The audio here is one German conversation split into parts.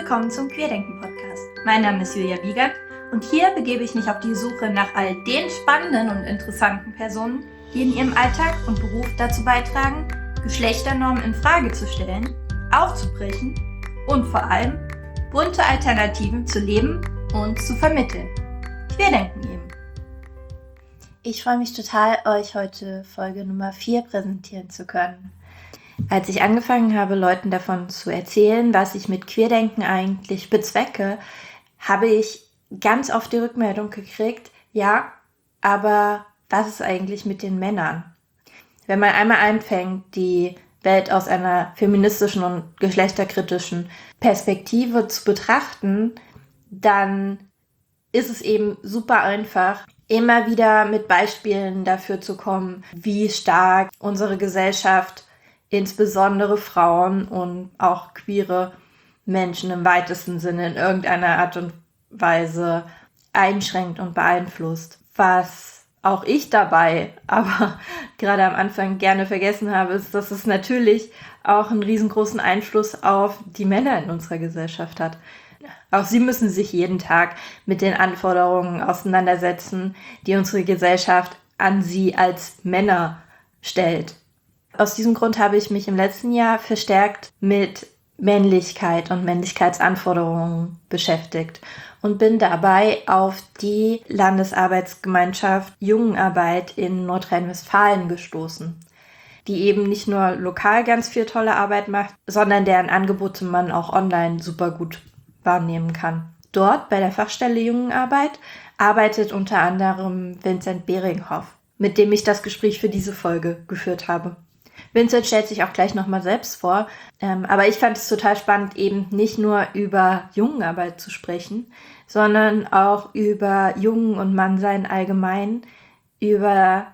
willkommen zum Querdenken-Podcast. Mein Name ist Julia Wiegert und hier begebe ich mich auf die Suche nach all den spannenden und interessanten Personen, die in ihrem Alltag und Beruf dazu beitragen, Geschlechternormen in Frage zu stellen, aufzubrechen und vor allem bunte Alternativen zu leben und zu vermitteln. Querdenken eben. Ich freue mich total, euch heute Folge Nummer 4 präsentieren zu können. Als ich angefangen habe, Leuten davon zu erzählen, was ich mit Querdenken eigentlich bezwecke, habe ich ganz oft die Rückmeldung gekriegt, ja, aber was ist eigentlich mit den Männern? Wenn man einmal anfängt, die Welt aus einer feministischen und geschlechterkritischen Perspektive zu betrachten, dann ist es eben super einfach, immer wieder mit Beispielen dafür zu kommen, wie stark unsere Gesellschaft insbesondere Frauen und auch queere Menschen im weitesten Sinne in irgendeiner Art und Weise einschränkt und beeinflusst. Was auch ich dabei aber gerade am Anfang gerne vergessen habe, ist, dass es natürlich auch einen riesengroßen Einfluss auf die Männer in unserer Gesellschaft hat. Auch sie müssen sich jeden Tag mit den Anforderungen auseinandersetzen, die unsere Gesellschaft an sie als Männer stellt. Aus diesem Grund habe ich mich im letzten Jahr verstärkt mit Männlichkeit und Männlichkeitsanforderungen beschäftigt und bin dabei auf die Landesarbeitsgemeinschaft Jungenarbeit in Nordrhein-Westfalen gestoßen, die eben nicht nur lokal ganz viel tolle Arbeit macht, sondern deren Angebote man auch online super gut wahrnehmen kann. Dort bei der Fachstelle Jungenarbeit arbeitet unter anderem Vincent Beringhoff, mit dem ich das Gespräch für diese Folge geführt habe. Vincent stellt sich auch gleich nochmal selbst vor, aber ich fand es total spannend, eben nicht nur über Jungenarbeit zu sprechen, sondern auch über Jungen- und Mannsein allgemein, über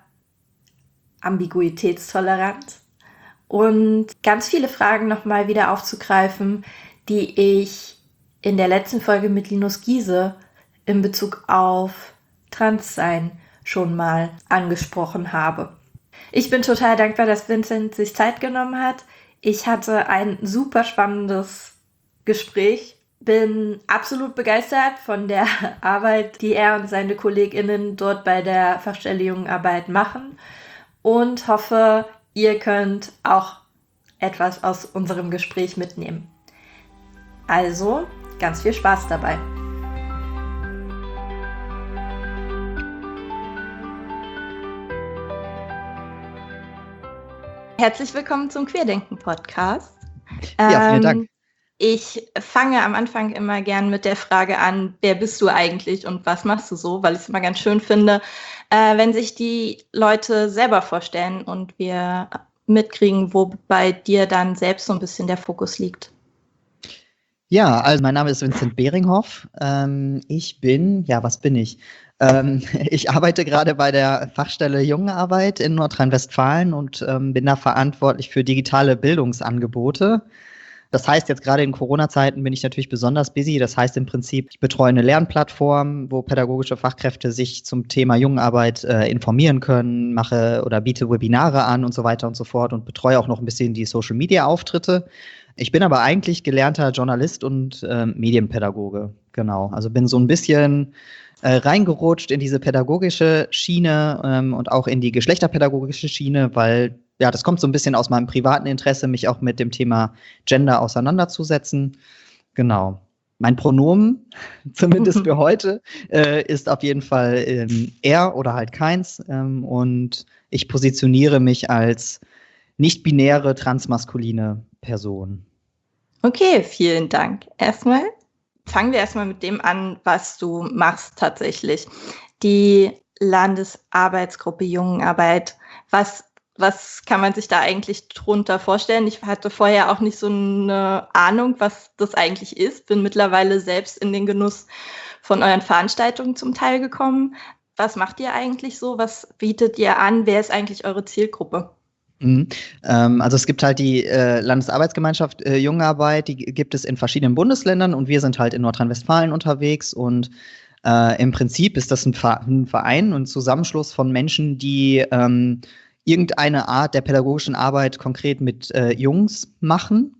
Ambiguitätstoleranz und ganz viele Fragen nochmal wieder aufzugreifen, die ich in der letzten Folge mit Linus Giese in Bezug auf Transsein schon mal angesprochen habe. Ich bin total dankbar, dass Vincent sich Zeit genommen hat. Ich hatte ein super spannendes Gespräch, bin absolut begeistert von der Arbeit, die er und seine KollegInnen dort bei der Fachstelle Jungenarbeit machen und hoffe, ihr könnt auch etwas aus unserem Gespräch mitnehmen. Also, ganz viel Spaß dabei. Herzlich willkommen zum Querdenken-Podcast. Ja, vielen Dank. Ich fange am Anfang immer gern mit der Frage an, wer bist du eigentlich und was machst du so? Weil ich es immer ganz schön finde, wenn sich die Leute selber vorstellen und wir mitkriegen, wo bei dir dann selbst so ein bisschen der Fokus liegt. Ja, also mein Name ist Vincent Beringhoff. Ich bin, was bin ich? Ich arbeite gerade bei der Fachstelle Jungenarbeit in Nordrhein-Westfalen und bin da verantwortlich für digitale Bildungsangebote. Das heißt, jetzt gerade in Corona-Zeiten bin ich natürlich besonders busy. Das heißt im Prinzip, ich betreue eine Lernplattform, wo pädagogische Fachkräfte sich zum Thema Jungenarbeit informieren können, mache oder biete Webinare an und so weiter und so fort und betreue auch noch ein bisschen die Social-Media-Auftritte. Ich bin aber eigentlich gelernter Journalist und Medienpädagoge, genau. Also bin so ein bisschen reingerutscht in diese pädagogische Schiene und auch in die geschlechterpädagogische Schiene, weil das kommt so ein bisschen aus meinem privaten Interesse, mich auch mit dem Thema Gender auseinanderzusetzen. Genau. Mein Pronomen, zumindest für heute, ist auf jeden Fall er oder halt keins. Und ich positioniere mich als nicht-binäre, transmaskuline Person. Okay, vielen Dank. Fangen wir erstmal mit dem an, was du machst tatsächlich. Die Landesarbeitsgruppe Jungenarbeit. Was kann man sich da eigentlich drunter vorstellen? Ich hatte vorher auch nicht so eine Ahnung, was das eigentlich ist. Bin mittlerweile selbst in den Genuss von euren Veranstaltungen zum Teil gekommen. Was macht ihr eigentlich so? Was bietet ihr an? Wer ist eigentlich eure Zielgruppe? Also es gibt halt die Landesarbeitsgemeinschaft Jungenarbeit, die gibt es in verschiedenen Bundesländern und wir sind halt in Nordrhein-Westfalen unterwegs und im Prinzip ist das ein Verein und Zusammenschluss von Menschen, die irgendeine Art der pädagogischen Arbeit konkret mit Jungs machen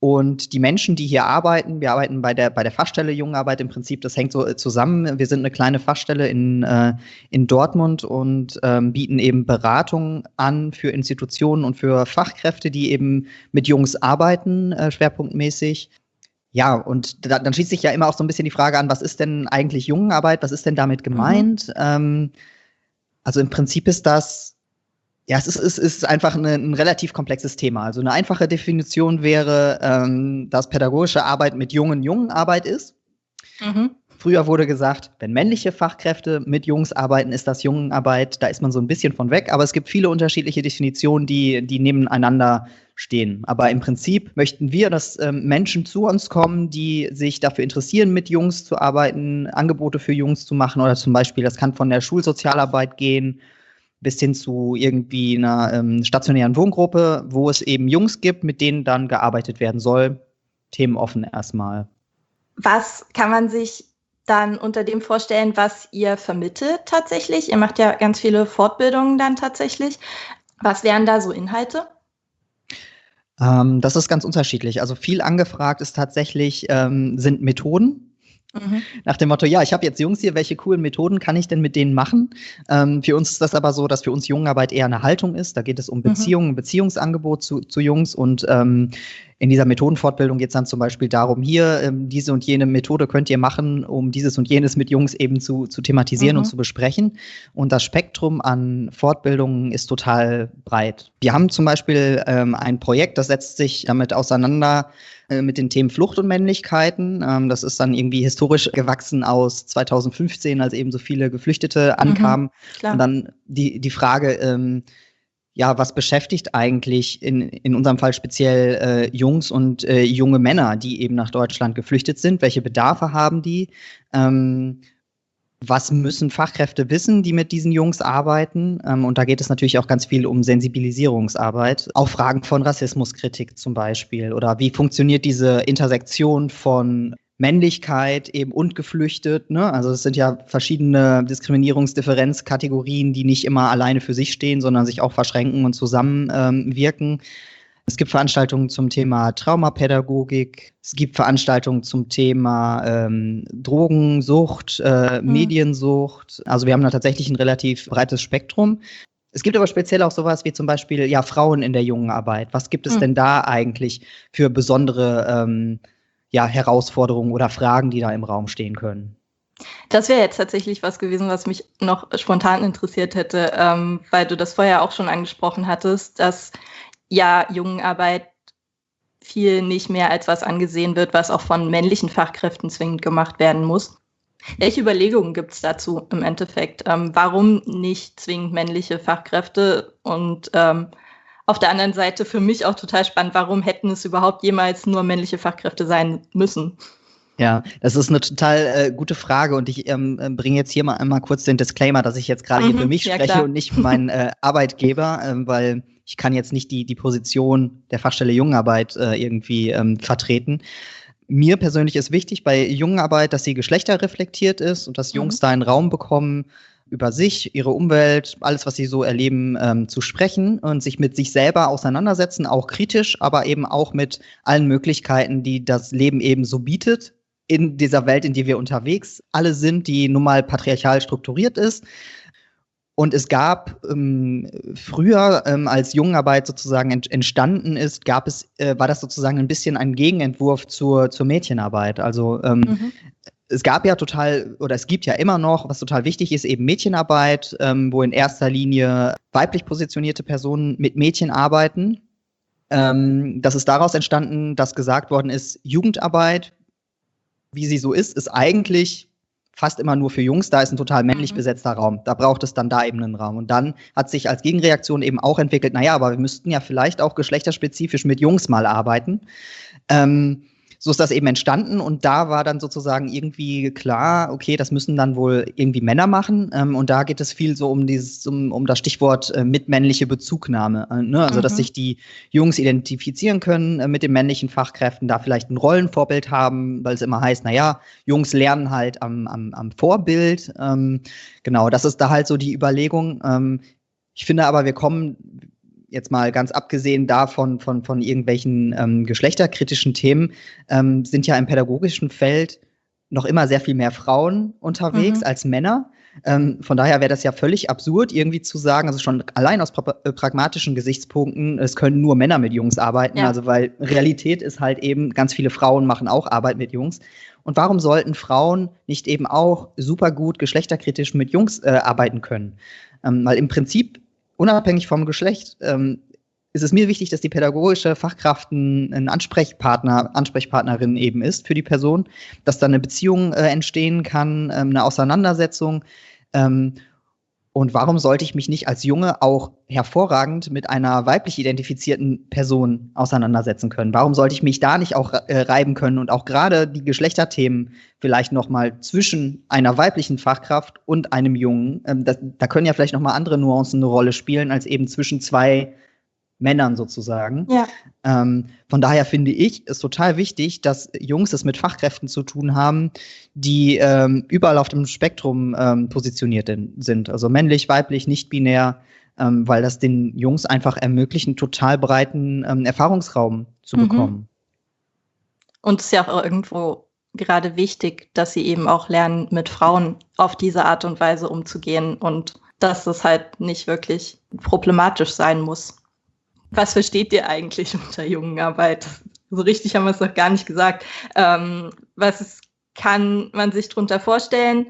Und die Menschen, die hier arbeiten, wir arbeiten bei der Fachstelle Jugendarbeit im Prinzip, das hängt so zusammen. Wir sind eine kleine Fachstelle in Dortmund und bieten eben Beratung an für Institutionen und für Fachkräfte, die eben mit Jungs arbeiten, schwerpunktmäßig. Ja, und dann schließt sich ja immer auch so ein bisschen die Frage an, was ist denn eigentlich Jugendarbeit? Was ist denn damit gemeint? Also im Prinzip ist das, ja, es ist einfach ein relativ komplexes Thema. Also eine einfache Definition wäre, dass pädagogische Arbeit mit Jungen Arbeit ist. Früher wurde gesagt, wenn männliche Fachkräfte mit Jungs arbeiten, ist das Jungenarbeit. Da ist man so ein bisschen von weg. Aber es gibt viele unterschiedliche Definitionen, die nebeneinander stehen. Aber im Prinzip möchten wir, dass Menschen zu uns kommen, die sich dafür interessieren, mit Jungs zu arbeiten, Angebote für Jungs zu machen. Oder zum Beispiel, das kann von der Schulsozialarbeit gehen, bis hin zu irgendwie einer stationären Wohngruppe, wo es eben Jungs gibt, mit denen dann gearbeitet werden soll. Themenoffen erstmal. Was kann man sich dann unter dem vorstellen, was ihr vermittelt tatsächlich? Ihr macht ja ganz viele Fortbildungen dann tatsächlich. Was wären da so Inhalte? Das ist ganz unterschiedlich. Also viel angefragt ist tatsächlich, sind Methoden. Nach dem Motto, ja, ich habe jetzt Jungs hier, welche coolen Methoden kann ich denn mit denen machen? Für uns ist das aber so, dass für uns Jugendarbeit eher eine Haltung ist. Da geht es um Beziehungen, Beziehungsangebot zu Jungs und in dieser Methodenfortbildung geht es dann zum Beispiel darum, hier, diese und jene Methode könnt ihr machen, um dieses und jenes mit Jungs eben zu thematisieren und zu besprechen. Und das Spektrum an Fortbildungen ist total breit. Wir haben zum Beispiel ein Projekt, das setzt sich damit auseinander, mit den Themen Flucht und Männlichkeiten. Das ist dann irgendwie historisch gewachsen aus 2015, als eben so viele Geflüchtete ankamen. Und dann die Frage, ja, was beschäftigt eigentlich in unserem Fall speziell Jungs und junge Männer, die eben nach Deutschland geflüchtet sind? Welche Bedarfe haben die? Was müssen Fachkräfte wissen, die mit diesen Jungs arbeiten? Und da geht es natürlich auch ganz viel um Sensibilisierungsarbeit. Auch Fragen von Rassismuskritik zum Beispiel. Oder wie funktioniert diese Intersektion von Männlichkeit eben und geflüchtet, ne? Also es sind ja verschiedene Diskriminierungsdifferenzkategorien, die nicht immer alleine für sich stehen, sondern sich auch verschränken und zusammenwirken. Es gibt Veranstaltungen zum Thema Traumapädagogik. Es gibt Veranstaltungen zum Thema Drogensucht, Mediensucht. Also wir haben da tatsächlich ein relativ breites Spektrum. Es gibt aber speziell auch sowas wie zum Beispiel ja Frauen in der Jugendarbeit. Was gibt es denn da eigentlich für besondere Herausforderungen oder Fragen, die da im Raum stehen können? Das wäre jetzt tatsächlich was gewesen, was mich noch spontan interessiert hätte, weil du das vorher auch schon angesprochen hattest, dass ja Jugendarbeit viel nicht mehr als was angesehen wird, was auch von männlichen Fachkräften zwingend gemacht werden muss. Welche Überlegungen gibt es dazu im Endeffekt? Warum nicht zwingend männliche Fachkräfte? Und auf der anderen Seite für mich auch total spannend, warum hätten es überhaupt jemals nur männliche Fachkräfte sein müssen? Ja, das ist eine total gute Frage und ich bringe jetzt hier mal einmal kurz den Disclaimer, dass ich jetzt gerade hier für mich spreche und nicht für meinen Arbeitgeber, weil ich kann jetzt nicht die Position der Fachstelle Jugendarbeit irgendwie vertreten. Mir persönlich ist wichtig bei Jugendarbeit, dass sie geschlechterreflektiert ist und dass Jungs da einen Raum bekommen, über sich, ihre Umwelt, alles, was sie so erleben, zu sprechen und sich mit sich selber auseinandersetzen, auch kritisch, aber eben auch mit allen Möglichkeiten, die das Leben eben so bietet in dieser Welt, in die wir unterwegs alle sind, die nun mal patriarchal strukturiert ist. Und es gab früher, als Jugendarbeit sozusagen entstanden ist, war das sozusagen ein bisschen ein Gegenentwurf zur Mädchenarbeit. Also es gibt ja immer noch, was total wichtig ist, eben Mädchenarbeit, wo in erster Linie weiblich positionierte Personen mit Mädchen arbeiten. Das ist daraus entstanden, dass gesagt worden ist, Jugendarbeit, wie sie so ist eigentlich fast immer nur für Jungs, da ist ein total männlich besetzter Raum. Da braucht es dann da eben einen Raum. Und dann hat sich als Gegenreaktion eben auch entwickelt, naja, aber wir müssten ja vielleicht auch geschlechterspezifisch mit Jungs mal arbeiten. So ist das eben entstanden und da war dann sozusagen irgendwie klar, okay, das müssen dann wohl irgendwie Männer machen und da geht es viel so um das Stichwort mitmännliche Bezugnahme, ne? Also dass sich die Jungs identifizieren können mit den männlichen Fachkräften, da vielleicht ein Rollenvorbild haben, weil es immer heißt, naja, Jungs lernen halt am Vorbild, genau, das ist da halt so die Überlegung. Ich finde aber, wir kommen jetzt mal ganz abgesehen davon von irgendwelchen geschlechterkritischen Themen, sind ja im pädagogischen Feld noch immer sehr viel mehr Frauen unterwegs als Männer. Von daher wäre das ja völlig absurd, irgendwie zu sagen, also schon allein aus pragmatischen Gesichtspunkten, es können nur Männer mit Jungs arbeiten. Ja. Also weil Realität ist halt eben, ganz viele Frauen machen auch Arbeit mit Jungs. Und warum sollten Frauen nicht eben auch super gut geschlechterkritisch mit Jungs arbeiten können? Weil im Prinzip, unabhängig vom Geschlecht, ist es mir wichtig, dass die pädagogische Fachkraft ein Ansprechpartnerin eben ist für die Person, dass da eine Beziehung entstehen kann, eine Auseinandersetzung. Und warum sollte ich mich nicht als Junge auch hervorragend mit einer weiblich identifizierten Person auseinandersetzen können? Warum sollte ich mich da nicht auch reiben können und auch gerade die Geschlechterthemen vielleicht noch mal zwischen einer weiblichen Fachkraft und einem Jungen, da können ja vielleicht noch mal andere Nuancen eine Rolle spielen, als eben zwischen zwei Männern sozusagen. Ja. Von daher finde ich es total wichtig, dass Jungs es mit Fachkräften zu tun haben, die überall auf dem Spektrum positioniert sind. Also männlich, weiblich, nicht binär, weil das den Jungs einfach ermöglicht, einen total breiten Erfahrungsraum zu bekommen. Und es ist ja auch irgendwo gerade wichtig, dass sie eben auch lernen, mit Frauen auf diese Art und Weise umzugehen und dass es halt nicht wirklich problematisch sein muss. Was versteht ihr eigentlich unter Jungenarbeit? So richtig haben wir es noch gar nicht gesagt. Kann man sich darunter vorstellen?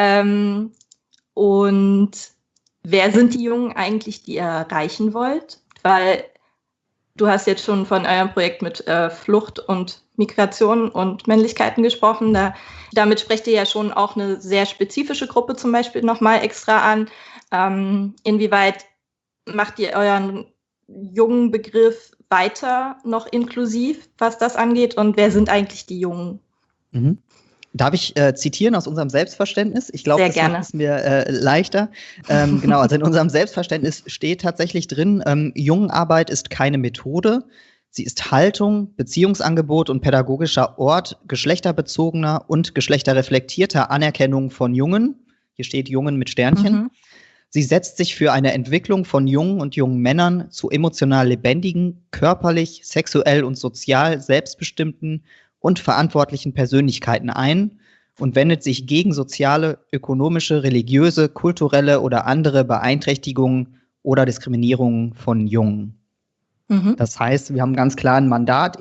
Und wer sind die Jungen eigentlich, die ihr erreichen wollt? Weil du hast jetzt schon von eurem Projekt mit Flucht und Migration und Männlichkeiten gesprochen. Damit sprecht ihr ja schon auch eine sehr spezifische Gruppe zum Beispiel nochmal extra an. Inwieweit macht ihr euren jungen Begriff weiter noch inklusiv, was das angeht? Und wer sind eigentlich die Jungen? Darf ich zitieren aus unserem Selbstverständnis? Ich glaube, das macht es mir leichter. Genau, also in unserem Selbstverständnis steht tatsächlich drin, Jungenarbeit ist keine Methode. Sie ist Haltung, Beziehungsangebot und pädagogischer Ort geschlechterbezogener und geschlechterreflektierter Anerkennung von Jungen. Hier steht Jungen mit Sternchen. Sie setzt sich für eine Entwicklung von Jungen und jungen Männern zu emotional lebendigen, körperlich, sexuell und sozial selbstbestimmten und verantwortlichen Persönlichkeiten ein und wendet sich gegen soziale, ökonomische, religiöse, kulturelle oder andere Beeinträchtigungen oder Diskriminierungen von Jungen. Das heißt, wir haben ganz klar ein Mandat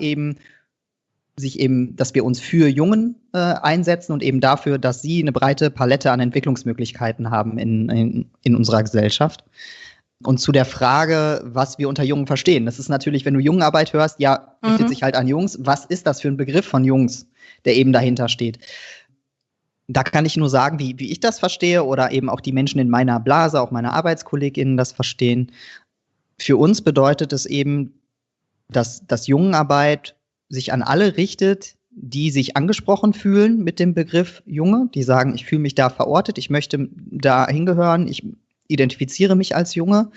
dass wir uns für Jungen einsetzen und eben dafür, dass sie eine breite Palette an Entwicklungsmöglichkeiten haben in unserer Gesellschaft. Und zu der Frage, was wir unter Jungen verstehen. Das ist natürlich, wenn du Jungenarbeit hörst, ja, richtet sich halt an Jungs. Was ist das für ein Begriff von Jungs, der eben dahinter steht? Da kann ich nur sagen, wie ich das verstehe oder eben auch die Menschen in meiner Blase, auch meine ArbeitskollegInnen das verstehen. Für uns bedeutet es eben, dass Jungenarbeit sich an alle richtet, die sich angesprochen fühlen mit dem Begriff Junge, die sagen, ich fühle mich da verortet, ich möchte da hingehören, ich identifiziere mich als Junge,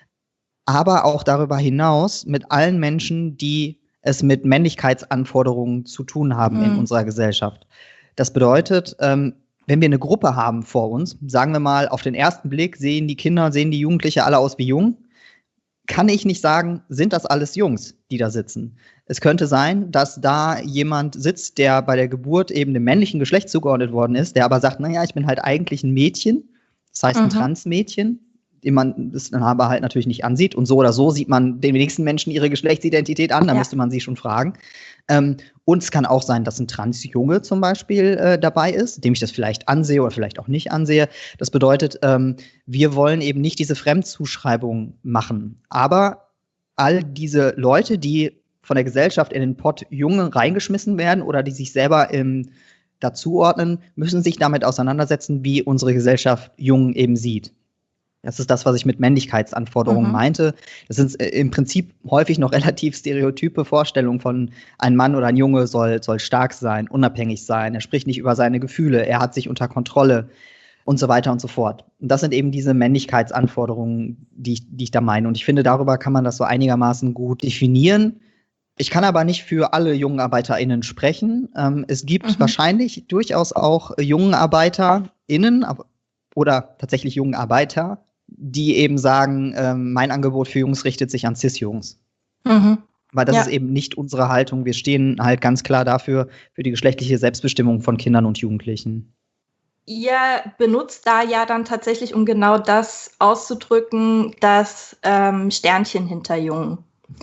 aber auch darüber hinaus mit allen Menschen, die es mit Männlichkeitsanforderungen zu tun haben in unserer Gesellschaft. Das bedeutet, wenn wir eine Gruppe haben vor uns, sagen wir mal, auf den ersten Blick sehen die Jugendliche alle aus wie jung, kann ich nicht sagen, sind das alles Jungs, die da sitzen. Es könnte sein, dass da jemand sitzt, der bei der Geburt eben dem männlichen Geschlecht zugeordnet worden ist, der aber sagt, naja, ich bin halt eigentlich ein Mädchen, das heißt ein Transmädchen, den man das dann aber halt natürlich nicht ansieht. Und so oder so sieht man den wenigsten Menschen ihre Geschlechtsidentität an, da müsste man sie schon fragen. Und es kann auch sein, dass ein Transjunge zum Beispiel dabei ist, dem ich das vielleicht ansehe oder vielleicht auch nicht ansehe. Das bedeutet, wir wollen eben nicht diese Fremdzuschreibung machen. Aber all diese Leute, die von der Gesellschaft in den Pott Junge reingeschmissen werden oder die sich selber dazuordnen, müssen sich damit auseinandersetzen, wie unsere Gesellschaft Jungen eben sieht. Das ist das, was ich mit Männlichkeitsanforderungen meinte. Das sind im Prinzip häufig noch relativ stereotype Vorstellungen von ein Mann oder ein Junge soll stark sein, unabhängig sein, er spricht nicht über seine Gefühle, er hat sich unter Kontrolle und so weiter und so fort. Und das sind eben diese Männlichkeitsanforderungen, die ich da meine. Und ich finde, darüber kann man das so einigermaßen gut definieren. Ich kann aber nicht für alle JungenarbeiterInnen sprechen. Es gibt wahrscheinlich durchaus auch JungenarbeiterInnen oder tatsächlich Jungenarbeiter die eben sagen, mein Angebot für Jungs richtet sich an Cis-Jungs. Weil das ist eben nicht unsere Haltung. Wir stehen halt ganz klar dafür, für die geschlechtliche Selbstbestimmung von Kindern und Jugendlichen. Ihr benutzt da ja dann tatsächlich, um genau das auszudrücken, das Sternchen hinter Jungen.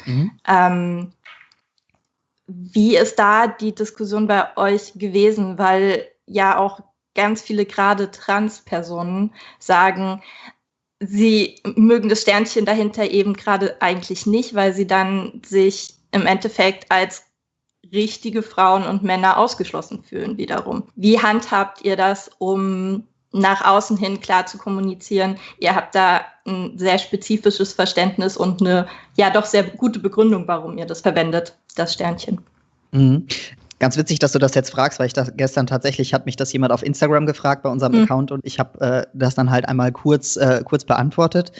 Wie ist da die Diskussion bei euch gewesen? Weil ja auch ganz viele gerade Trans-Personen sagen, sie mögen das Sternchen dahinter eben gerade eigentlich nicht, weil sie dann sich im Endeffekt als richtige Frauen und Männer ausgeschlossen fühlen wiederum. Wie handhabt ihr das, um nach außen hin klar zu kommunizieren? Ihr habt da ein sehr spezifisches Verständnis und eine ja doch sehr gute Begründung, warum ihr das verwendet, das Sternchen. Ganz witzig, dass du das jetzt fragst, weil gestern tatsächlich hat mich das jemand auf Instagram gefragt bei unserem Account und ich habe das dann halt einmal kurz beantwortet.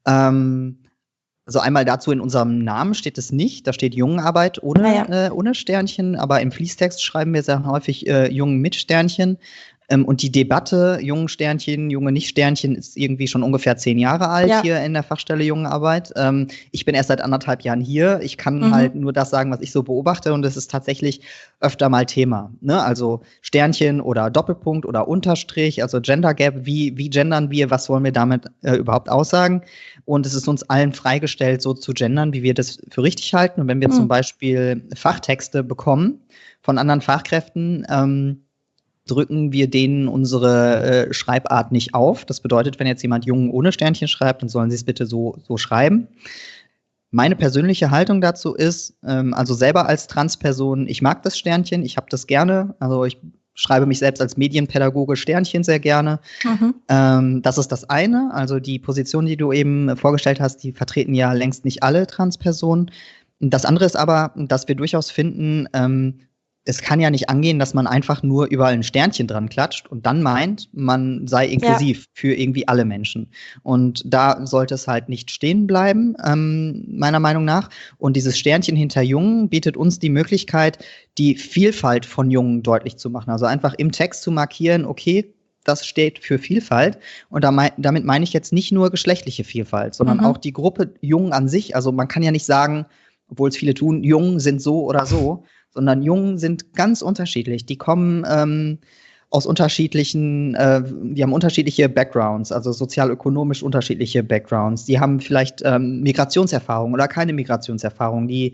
Also einmal dazu, in unserem Namen steht es nicht, da steht Jungenarbeit ohne Sternchen, aber im Fließtext schreiben wir sehr häufig Jungen mit Sternchen. Und die Debatte Jungen Sternchen, Junge nicht Sternchen ist irgendwie schon ungefähr 10 Jahre alt hier in der Fachstelle Jungenarbeit. Ich bin erst seit 1,5 Jahren hier. Ich kann halt nur das sagen, was ich so beobachte und es ist tatsächlich öfter mal Thema. Ne? Also Sternchen oder Doppelpunkt oder Unterstrich, also Gender Gap, wie gendern wir, was wollen wir damit überhaupt aussagen? Und es ist uns allen freigestellt, so zu gendern, wie wir das für richtig halten. Und wenn wir zum Beispiel Fachtexte bekommen von anderen Fachkräften, drücken wir denen unsere Schreibart nicht auf. Das bedeutet, wenn jetzt jemand Jungen ohne Sternchen schreibt, dann sollen sie es bitte so schreiben. Meine persönliche Haltung dazu ist, also selber als Transperson, ich mag das Sternchen, ich habe das gerne. Also ich schreibe mich selbst als Medienpädagoge Sternchen sehr gerne. Das ist das eine. Also die Position, die du eben vorgestellt hast, die vertreten ja längst nicht alle Transpersonen. Das andere ist aber, dass wir durchaus finden, es kann ja nicht angehen, dass man einfach nur überall ein Sternchen dran klatscht und dann meint, man sei inklusiv für irgendwie alle Menschen. Und da sollte es halt nicht stehen bleiben, meiner Meinung nach. Und dieses Sternchen hinter Jungen bietet uns die Möglichkeit, die Vielfalt von Jungen deutlich zu machen. Also einfach im Text zu markieren, okay, das steht für Vielfalt. Und damit meine ich jetzt nicht nur geschlechtliche Vielfalt, sondern auch die Gruppe Jungen an sich. Also man kann ja nicht sagen, obwohl es viele tun, Jungen sind so oder so, sondern Jungen sind ganz unterschiedlich. Die kommen aus unterschiedlichen, die haben unterschiedliche Backgrounds, also sozialökonomisch unterschiedliche Backgrounds. Die haben vielleicht Migrationserfahrung oder keine Migrationserfahrung. Die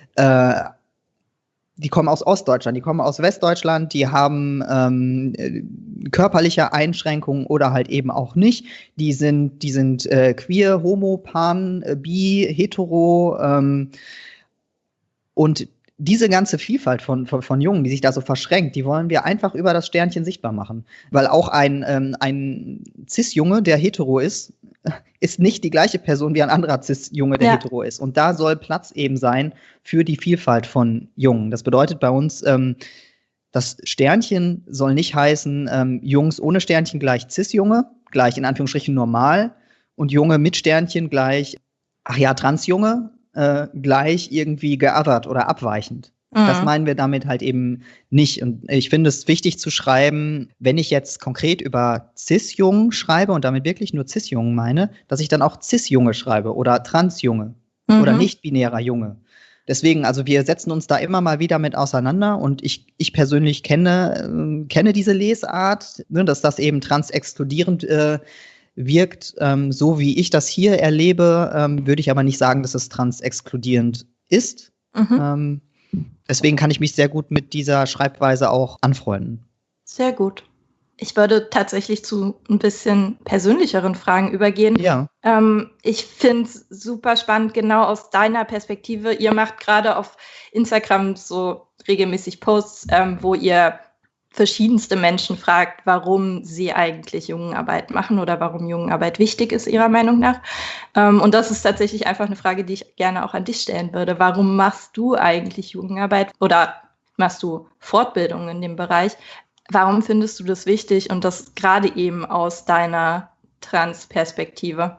kommen aus Ostdeutschland, die kommen aus Westdeutschland, die haben körperliche Einschränkungen oder halt eben auch nicht. Die sind queer, homo, pan, bi, hetero und diese ganze Vielfalt von Jungen, die sich da so verschränkt, die wollen wir einfach über das Sternchen sichtbar machen. Weil auch ein Cis-Junge, der hetero ist nicht die gleiche Person wie ein anderer Cis-Junge, der hetero ist. Und da soll Platz eben sein für die Vielfalt von Jungen. Das bedeutet bei uns, das Sternchen soll nicht heißen, Jungs ohne Sternchen gleich Cis-Junge, gleich in Anführungsstrichen normal und Junge mit Sternchen gleich, Transjunge, gleich irgendwie geothert oder abweichend. Das meinen wir damit halt eben nicht. Und ich finde es wichtig zu schreiben, wenn ich jetzt konkret über Cis-Jungen schreibe und damit wirklich nur Cis-Jungen meine, dass ich dann auch Cis-Junge schreibe oder Trans-Junge oder nicht-binärer Junge. Deswegen, also wir setzen uns da immer mal wieder mit auseinander und ich persönlich kenne diese Lesart, ne, dass das eben transexkludierend wirkt, so wie ich das hier erlebe, würde ich aber nicht sagen, dass es transexkludierend ist. Deswegen kann ich mich sehr gut mit dieser Schreibweise auch anfreunden. Sehr gut. Ich würde tatsächlich zu ein bisschen persönlicheren Fragen übergehen. Ja. Ich finde es super spannend, genau aus deiner Perspektive. Ihr macht gerade auf Instagram so regelmäßig Posts, wo ihr verschiedenste Menschen fragt, warum sie eigentlich Jungenarbeit machen oder warum Jungenarbeit wichtig ist, ihrer Meinung nach. Und das ist tatsächlich einfach eine Frage, die ich gerne auch an dich stellen würde. Warum machst du eigentlich Jungenarbeit oder machst du Fortbildungen in dem Bereich? Warum findest du das wichtig und das gerade eben aus deiner Trans-Perspektive?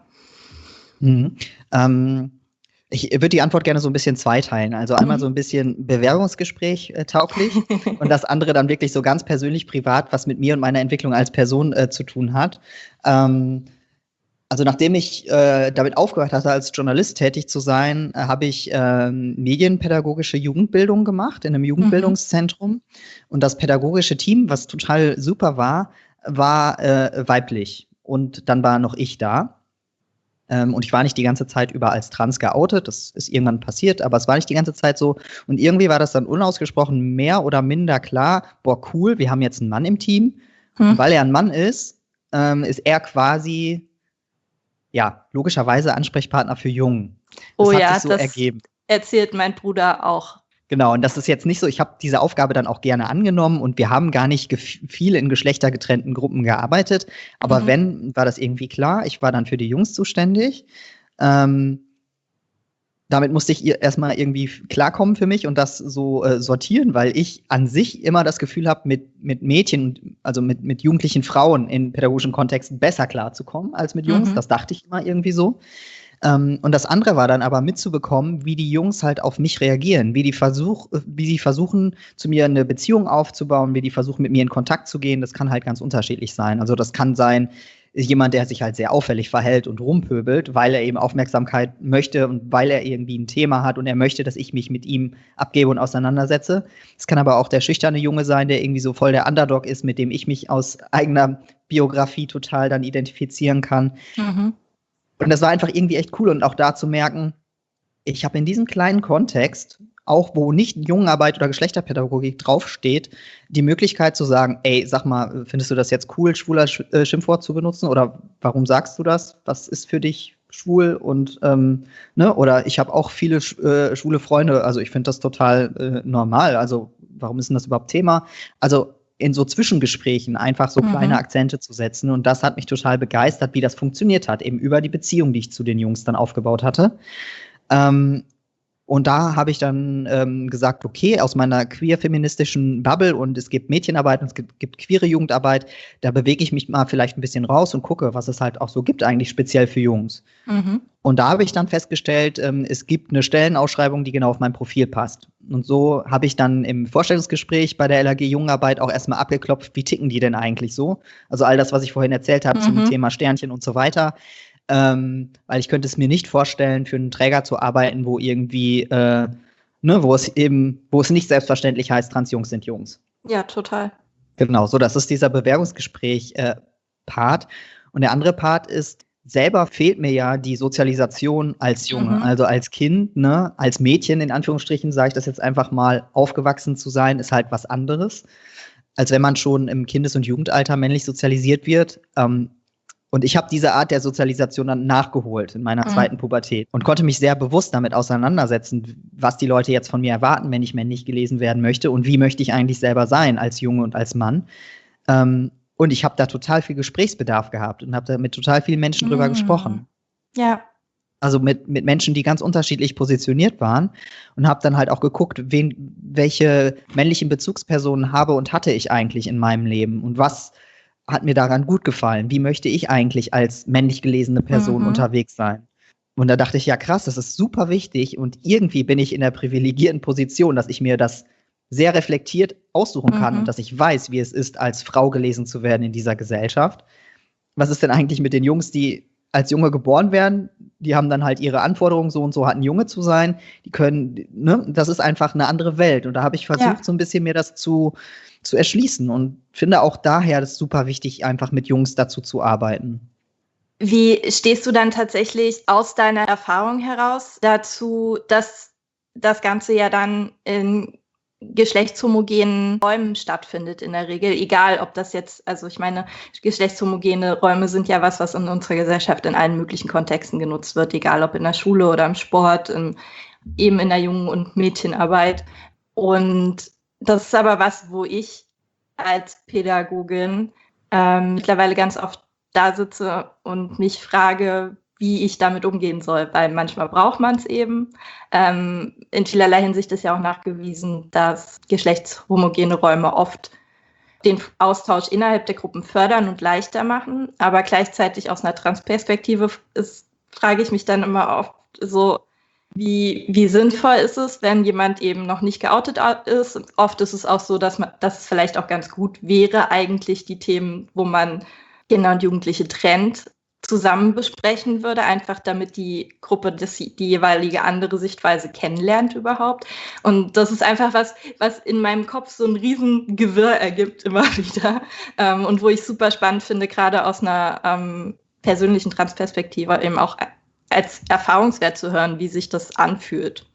Ich würde die Antwort gerne so ein bisschen zweiteilen. Also einmal so ein bisschen Bewerbungsgespräch tauglich und das andere dann wirklich so ganz persönlich privat, was mit mir und meiner Entwicklung als Person zu tun hat. Also nachdem ich damit aufgehört hatte, als Journalist tätig zu sein, habe ich medienpädagogische Jugendbildung gemacht in einem Jugendbildungszentrum. Und das pädagogische Team, was total super war, war weiblich. Und dann war noch ich da. Und ich war nicht die ganze Zeit über als trans geoutet. Das ist irgendwann passiert, aber es war nicht die ganze Zeit so. Und irgendwie war das dann unausgesprochen mehr oder minder klar, boah, cool, wir haben jetzt einen Mann im Team. Und weil er ein Mann ist er quasi ja, logischerweise Ansprechpartner für Jungen. Das hat sich so ergeben. Erzählt mein Bruder auch. Genau, und das ist jetzt nicht so, ich habe diese Aufgabe dann auch gerne angenommen und wir haben gar nicht viel in geschlechtergetrennten Gruppen gearbeitet, aber wenn, war das irgendwie klar, ich war dann für die Jungs zuständig. Damit musste ich erstmal irgendwie klarkommen für mich und das so sortieren, weil ich an sich immer das Gefühl habe, mit Mädchen, also mit jugendlichen Frauen in pädagogischen Kontexten besser klarzukommen als mit Jungs. Das dachte ich immer irgendwie so. Und das andere war dann aber mitzubekommen, wie die Jungs halt auf mich reagieren, wie sie versuchen, zu mir eine Beziehung aufzubauen, wie die versuchen, mit mir in Kontakt zu gehen. Das kann halt ganz unterschiedlich sein. Also das kann sein, jemand, der sich halt sehr auffällig verhält und rumpöbelt, weil er eben Aufmerksamkeit möchte und weil er irgendwie ein Thema hat und er möchte, dass ich mich mit ihm abgebe und auseinandersetze. Es kann aber auch der schüchterne Junge sein, der irgendwie so voll der Underdog ist, mit dem ich mich aus eigener Biografie total dann identifizieren kann. Und das war einfach irgendwie echt cool und auch da zu merken, ich habe in diesem kleinen Kontext, auch wo nicht Jungenarbeit oder Geschlechterpädagogik draufsteht, die Möglichkeit zu sagen, ey, sag mal, findest du das jetzt cool, schwuler Schimpfwort zu benutzen? Oder warum sagst du das? Was ist für dich schwul? Und ne? Oder ich habe auch viele schwule Freunde, also ich finde das total normal. Also warum ist denn das überhaupt Thema? Also in so Zwischengesprächen einfach so kleine Akzente zu setzen. Und das hat mich total begeistert, wie das funktioniert hat, eben über die Beziehung, die ich zu den Jungs dann aufgebaut hatte. Und da habe ich dann gesagt, okay, aus meiner queer-feministischen Bubble und es gibt Mädchenarbeit und es gibt queere Jugendarbeit, da bewege ich mich mal vielleicht ein bisschen raus und gucke, was es halt auch so gibt eigentlich speziell für Jungs. Und da habe ich dann festgestellt, es gibt eine Stellenausschreibung, die genau auf mein Profil passt. Und so habe ich dann im Vorstellungsgespräch bei der LAG Jugendarbeit auch erstmal abgeklopft, wie ticken die denn eigentlich so? Also all das, was ich vorhin erzählt habe zum Thema Sternchen und so weiter. Weil ich könnte es mir nicht vorstellen, für einen Träger zu arbeiten, wo irgendwie, wo es nicht selbstverständlich heißt, Transjungs sind Jungs. Ja, total. Genau, so das ist dieser Bewerbungsgespräch-Part. Und der andere Part ist, selber fehlt mir ja die Sozialisation als Junge, also als Kind, ne, als Mädchen, in Anführungsstrichen, sage ich das jetzt einfach mal, aufgewachsen zu sein, ist halt was anderes, als wenn man schon im Kindes- und Jugendalter männlich sozialisiert wird. Und ich habe diese Art der Sozialisation dann nachgeholt in meiner zweiten Pubertät und konnte mich sehr bewusst damit auseinandersetzen, was die Leute jetzt von mir erwarten, wenn ich männlich gelesen werden möchte und wie möchte ich eigentlich selber sein als Junge und als Mann. Und ich habe da total viel Gesprächsbedarf gehabt und habe da mit total vielen Menschen drüber gesprochen. Ja. Also mit Menschen, die ganz unterschiedlich positioniert waren und habe dann halt auch geguckt, welche männlichen Bezugspersonen habe und hatte ich eigentlich in meinem Leben und was hat mir daran gut gefallen? Wie möchte ich eigentlich als männlich gelesene Person unterwegs sein? Und da dachte ich, ja krass, das ist super wichtig und irgendwie bin ich in der privilegierten Position, dass ich mir das sehr reflektiert aussuchen kann und dass ich weiß, wie es ist, als Frau gelesen zu werden in dieser Gesellschaft. Was ist denn eigentlich mit den Jungs, die als Junge geboren werden? Die haben dann halt ihre Anforderungen, so und so hat ein Junge zu sein. Die können, ne, das ist einfach eine andere Welt. Und da habe ich versucht, so ein bisschen mir das zu erschließen und finde auch daher das super wichtig, einfach mit Jungs dazu zu arbeiten. Wie stehst du dann tatsächlich aus deiner Erfahrung heraus dazu, dass das Ganze ja dann in geschlechtshomogenen Räumen stattfindet in der Regel, egal ob das jetzt, also ich meine, geschlechtshomogene Räume sind ja was in unserer Gesellschaft in allen möglichen Kontexten genutzt wird, egal ob in der Schule oder im Sport, eben in der Jungen- und Mädchenarbeit. Und das ist aber was, wo ich als Pädagogin mittlerweile ganz oft da sitze und mich frage, wie ich damit umgehen soll, weil manchmal braucht man es eben. In vielerlei Hinsicht ist ja auch nachgewiesen, dass geschlechtshomogene Räume oft den Austausch innerhalb der Gruppen fördern und leichter machen, aber gleichzeitig aus einer Transperspektive frage ich mich dann immer oft so, wie sinnvoll ist es, wenn jemand eben noch nicht geoutet ist. Oft ist es auch so, dass es vielleicht auch ganz gut wäre, eigentlich die Themen, wo man Kinder und Jugendliche trennt, zusammen besprechen würde, einfach damit die Gruppe die jeweilige andere Sichtweise kennenlernt überhaupt. Und das ist einfach was in meinem Kopf so ein riesen Gewirr ergibt immer wieder und wo ich super spannend finde, gerade aus einer persönlichen Transperspektive eben auch als Erfahrungswert zu hören, wie sich das anfühlt.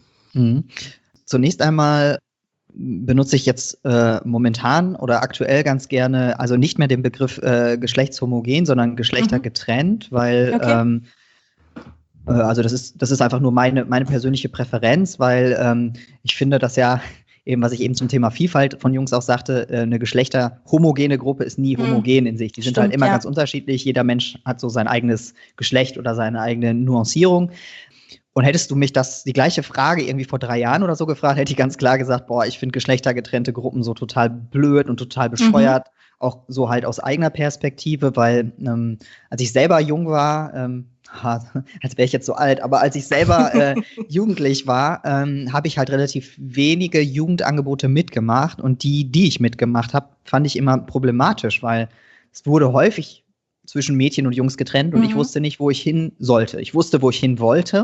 Zunächst einmal benutze ich jetzt momentan oder aktuell ganz gerne, also nicht mehr den Begriff geschlechtshomogen, sondern geschlechtergetrennt, weil also das ist einfach nur meine persönliche Präferenz, weil ich finde, dass ja eben, was ich eben zum Thema Vielfalt von Jungs auch sagte, eine geschlechterhomogene Gruppe ist nie homogen in sich. Die sind halt immer ganz unterschiedlich. Jeder Mensch hat so sein eigenes Geschlecht oder seine eigene Nuancierung. Und hättest du mich die gleiche Frage irgendwie vor 3 Jahren oder so gefragt, hätte ich ganz klar gesagt, boah, ich finde geschlechtergetrennte Gruppen so total blöd und total bescheuert. Auch so halt aus eigener Perspektive, weil als ich selber jung war, als wäre ich jetzt so alt, aber als ich selber jugendlich war, habe ich halt relativ wenige Jugendangebote mitgemacht. Und die ich mitgemacht habe, fand ich immer problematisch, weil es wurde häufig zwischen Mädchen und Jungs getrennt und ich wusste nicht, wo ich hin sollte. Ich wusste, wo ich hin wollte.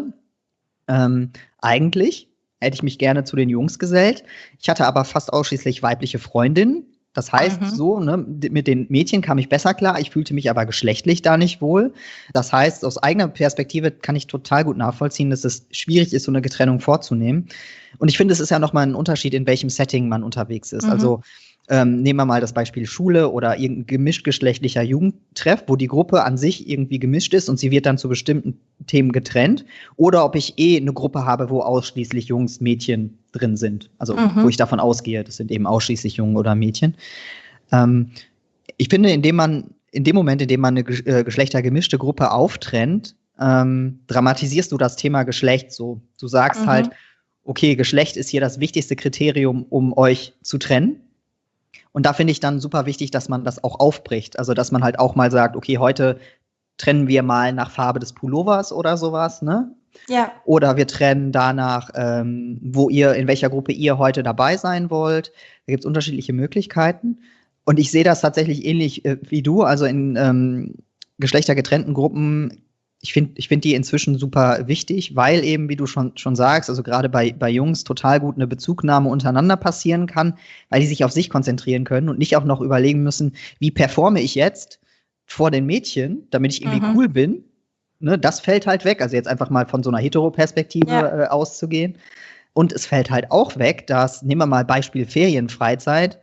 Eigentlich hätte ich mich gerne zu den Jungs gesellt. Ich hatte aber fast ausschließlich weibliche Freundinnen. Das heißt, mit den Mädchen kam ich besser klar. Ich fühlte mich aber geschlechtlich da nicht wohl. Das heißt, aus eigener Perspektive kann ich total gut nachvollziehen, dass es schwierig ist, so eine Trennung vorzunehmen. Und ich finde, es ist ja nochmal ein Unterschied, in welchem Setting man unterwegs ist. Also nehmen wir mal das Beispiel Schule oder irgendein gemischtgeschlechtlicher Jugendtreff, wo die Gruppe an sich irgendwie gemischt ist und sie wird dann zu bestimmten Themen getrennt. Oder ob ich eine Gruppe habe, wo ausschließlich Jungs, Mädchen drin sind. Also wo ich davon ausgehe, das sind eben ausschließlich Jungen oder Mädchen. Ich finde, in dem Moment, in dem man eine geschlechtergemischte Gruppe auftrennt, dramatisierst du das Thema Geschlecht so. Du sagst halt, okay, Geschlecht ist hier das wichtigste Kriterium, um euch zu trennen. Und da finde ich dann super wichtig, dass man das auch aufbricht. Also, dass man halt auch mal sagt, okay, heute trennen wir mal nach Farbe des Pullovers oder sowas, ne? Ja. Oder wir trennen danach, in welcher Gruppe ihr heute dabei sein wollt. Da gibt es unterschiedliche Möglichkeiten. Und ich sehe das tatsächlich ähnlich wie du. Also in geschlechtergetrennten Gruppen, ich find die inzwischen super wichtig, weil eben, wie du schon sagst, also gerade bei Jungs total gut eine Bezugnahme untereinander passieren kann, weil die sich auf sich konzentrieren können und nicht auch noch überlegen müssen, wie performe ich jetzt vor den Mädchen, damit ich irgendwie cool bin. Ne, das fällt halt weg. Also jetzt einfach mal von so einer Hetero-Perspektive auszugehen. Und es fällt halt auch weg, dass, nehmen wir mal Beispiel Ferienfreizeit,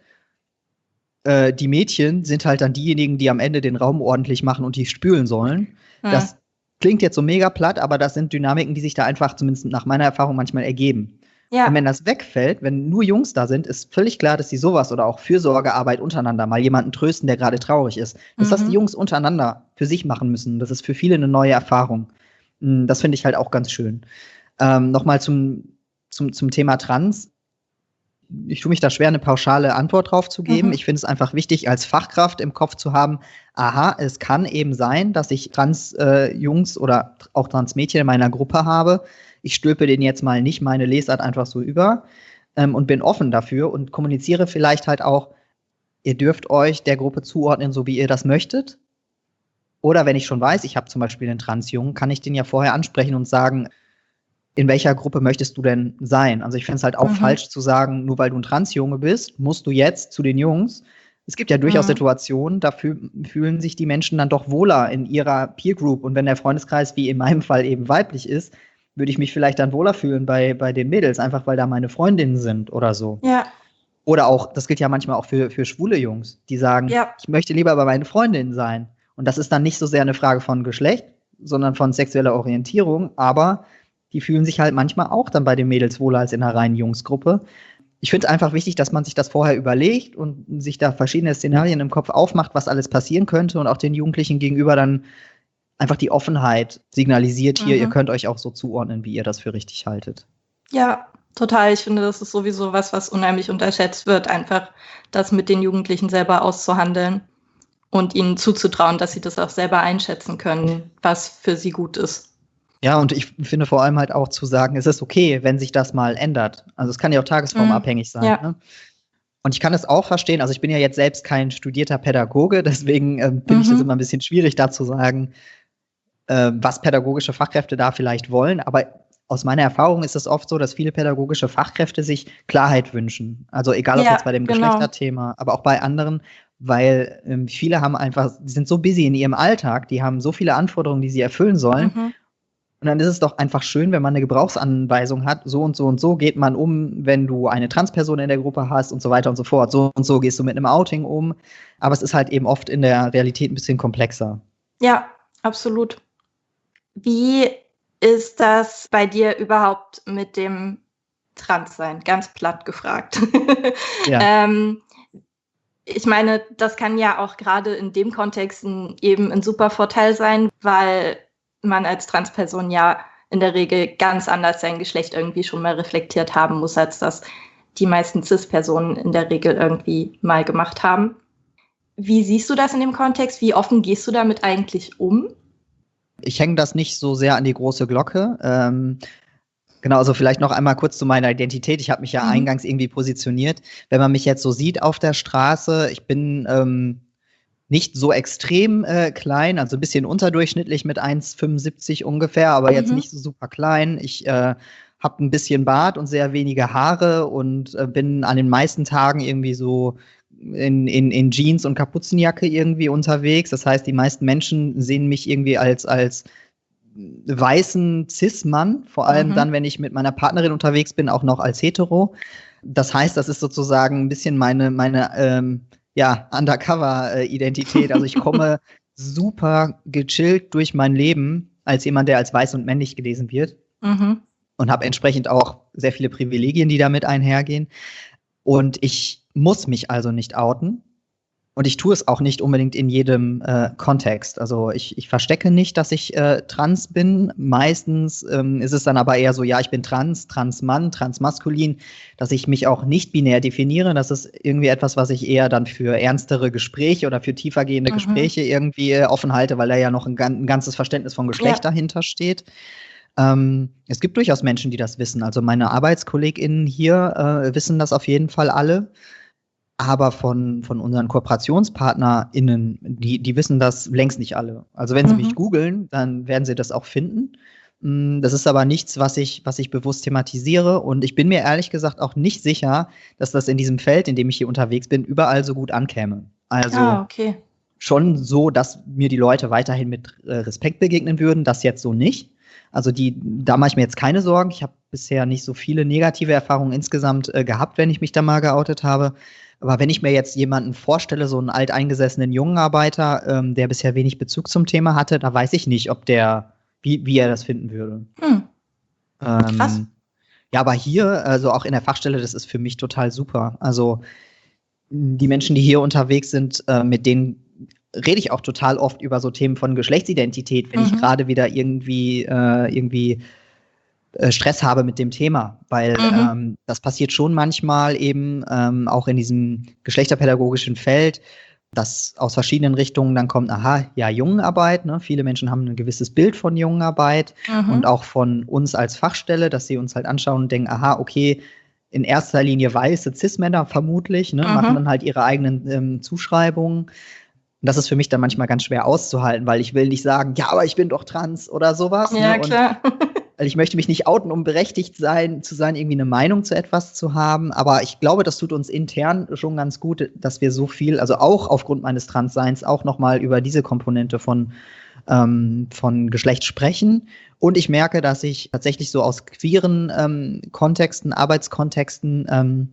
die Mädchen sind halt dann diejenigen, die am Ende den Raum ordentlich machen und die spülen sollen. Das klingt jetzt so mega platt, aber das sind Dynamiken, die sich da einfach, zumindest nach meiner Erfahrung, manchmal ergeben. Ja. Und wenn das wegfällt, wenn nur Jungs da sind, ist völlig klar, dass sie sowas oder auch Fürsorgearbeit untereinander, mal jemanden trösten, der gerade traurig ist, dass das die Jungs untereinander für sich machen müssen. Das ist für viele eine neue Erfahrung. Das finde ich halt auch ganz schön. Nochmal zum Thema Trans. Ich tue mich da schwer, eine pauschale Antwort drauf zu geben. Ich finde es einfach wichtig, als Fachkraft im Kopf zu haben, aha, es kann eben sein, dass ich Trans-Jungs oder auch Trans-Mädchen in meiner Gruppe habe. Ich stülpe denen jetzt mal nicht meine Lesart einfach so über und bin offen dafür und kommuniziere vielleicht halt auch, ihr dürft euch der Gruppe zuordnen, so wie ihr das möchtet. Oder wenn ich schon weiß, ich habe zum Beispiel einen Trans-Jungen, kann ich den ja vorher ansprechen und sagen, in welcher Gruppe möchtest du denn sein? Also ich finde es halt auch falsch zu sagen, nur weil du ein Transjunge bist, musst du jetzt zu den Jungs. Es gibt ja durchaus Situationen, da fühlen sich die Menschen dann doch wohler in ihrer Peer Group. Und wenn der Freundeskreis wie in meinem Fall eben weiblich ist, würde ich mich vielleicht dann wohler fühlen bei den Mädels, einfach weil da meine Freundinnen sind oder so. Ja. Oder auch, das gilt ja manchmal auch für schwule Jungs, die sagen, ich möchte lieber bei meinen Freundinnen sein. Und das ist dann nicht so sehr eine Frage von Geschlecht, sondern von sexueller Orientierung, aber die fühlen sich halt manchmal auch dann bei den Mädels wohler als in einer reinen Jungsgruppe. Ich finde es einfach wichtig, dass man sich das vorher überlegt und sich da verschiedene Szenarien im Kopf aufmacht, was alles passieren könnte und auch den Jugendlichen gegenüber dann einfach die Offenheit signalisiert hier, ihr könnt euch auch so zuordnen, wie ihr das für richtig haltet. Ja, total. Ich finde, das ist sowieso was unheimlich unterschätzt wird, einfach das mit den Jugendlichen selber auszuhandeln und ihnen zuzutrauen, dass sie das auch selber einschätzen können, was für sie gut ist. Ja, und ich finde vor allem halt auch zu sagen, es ist okay, wenn sich das mal ändert. Also es kann ja auch tagesformabhängig sein. Ja. Ne? Und ich kann es auch verstehen, also ich bin ja jetzt selbst kein studierter Pädagoge, deswegen finde ich das immer ein bisschen schwierig, da zu sagen, was pädagogische Fachkräfte da vielleicht wollen. Aber aus meiner Erfahrung ist es oft so, dass viele pädagogische Fachkräfte sich Klarheit wünschen. Also egal, ob jetzt bei dem Geschlechterthema, aber auch bei anderen, weil viele haben einfach, die sind so busy in ihrem Alltag, die haben so viele Anforderungen, die sie erfüllen sollen. Und dann ist es doch einfach schön, wenn man eine Gebrauchsanweisung hat, so und so geht man um, wenn du eine Transperson in der Gruppe hast und so weiter und so fort. So und so gehst du mit einem Outing um. Aber es ist halt eben oft in der Realität ein bisschen komplexer. Ja, absolut. Wie ist das bei dir überhaupt mit dem Transsein? Ganz platt gefragt. Ja. Ich meine, das kann ja auch gerade in dem Kontext eben ein super Vorteil sein, weil man als Transperson ja in der Regel ganz anders sein Geschlecht irgendwie schon mal reflektiert haben muss, als das die meisten Cis-Personen in der Regel irgendwie mal gemacht haben. Wie siehst du das in dem Kontext? Wie offen gehst du damit eigentlich um? Ich hänge das nicht so sehr an die große Glocke. Genau, also vielleicht noch einmal kurz zu meiner Identität. Ich habe mich ja eingangs irgendwie positioniert. Wenn man mich jetzt so sieht auf der Straße, ich bin nicht so extrem klein, also ein bisschen unterdurchschnittlich mit 1,75 ungefähr, aber jetzt nicht so super klein. Ich habe ein bisschen Bart und sehr wenige Haare und bin an den meisten Tagen irgendwie so in Jeans und Kapuzenjacke irgendwie unterwegs. Das heißt, die meisten Menschen sehen mich irgendwie als weißen Cis-Mann, vor allem dann, wenn ich mit meiner Partnerin unterwegs bin, auch noch als hetero. Das heißt, das ist sozusagen ein bisschen meine Undercover-Identität. Also ich komme super gechillt durch mein Leben als jemand, der als weiß und männlich gelesen wird. Und habe entsprechend auch sehr viele Privilegien, die damit einhergehen. Und ich muss mich also nicht outen. Und ich tue es auch nicht unbedingt in jedem Kontext. Also ich verstecke nicht, dass ich trans bin. Meistens ist es dann aber eher so, ja, ich bin Transmann, transmaskulin, dass ich mich auch nicht binär definiere. Das ist irgendwie etwas, was ich eher dann für ernstere Gespräche oder für tiefergehende Gespräche irgendwie offen halte, weil da ja noch ein ganzes Verständnis von Geschlecht dahinter steht. Es gibt durchaus Menschen, die das wissen. Also meine ArbeitskollegInnen hier wissen das auf jeden Fall alle. Aber von unseren KooperationspartnerInnen, die wissen das längst nicht alle. Also wenn sie mich googeln, dann werden sie das auch finden. Das ist aber nichts, was ich bewusst thematisiere. Und ich bin mir ehrlich gesagt auch nicht sicher, dass das in diesem Feld, in dem ich hier unterwegs bin, überall so gut ankäme. Also schon so, dass mir die Leute weiterhin mit Respekt begegnen würden, das jetzt so nicht. Also da mache ich mir jetzt keine Sorgen. Ich habe bisher nicht so viele negative Erfahrungen insgesamt gehabt, wenn ich mich da mal geoutet habe. Aber wenn ich mir jetzt jemanden vorstelle, so einen alteingesessenen jungen Arbeiter, der bisher wenig Bezug zum Thema hatte, da weiß ich nicht, ob wie er das finden würde. Krass. Ja, aber hier, also auch in der Fachstelle, das ist für mich total super. Also die Menschen, die hier unterwegs sind, mit denen rede ich auch total oft über so Themen von Geschlechtsidentität, wenn ich gerade wieder irgendwie Stress habe mit dem Thema, weil das passiert schon manchmal eben auch in diesem geschlechterpädagogischen Feld, dass aus verschiedenen Richtungen dann kommt, Jungenarbeit, ne? Viele Menschen haben ein gewisses Bild von Jungenarbeit und auch von uns als Fachstelle, dass sie uns halt anschauen und denken, okay, in erster Linie weiße Cis-Männer vermutlich, ne? Machen dann halt ihre eigenen Zuschreibungen. Und das ist für mich dann manchmal ganz schwer auszuhalten, weil ich will nicht sagen, ja, aber ich bin doch trans oder sowas. Ja, ne? klar. Und ich möchte mich nicht outen, um berechtigt zu sein, irgendwie eine Meinung zu etwas zu haben. Aber ich glaube, das tut uns intern schon ganz gut, dass wir so viel, also auch aufgrund meines Transseins, auch nochmal über diese Komponente von Geschlecht sprechen. Und ich merke, dass ich tatsächlich so aus queeren Kontexten, Arbeitskontexten,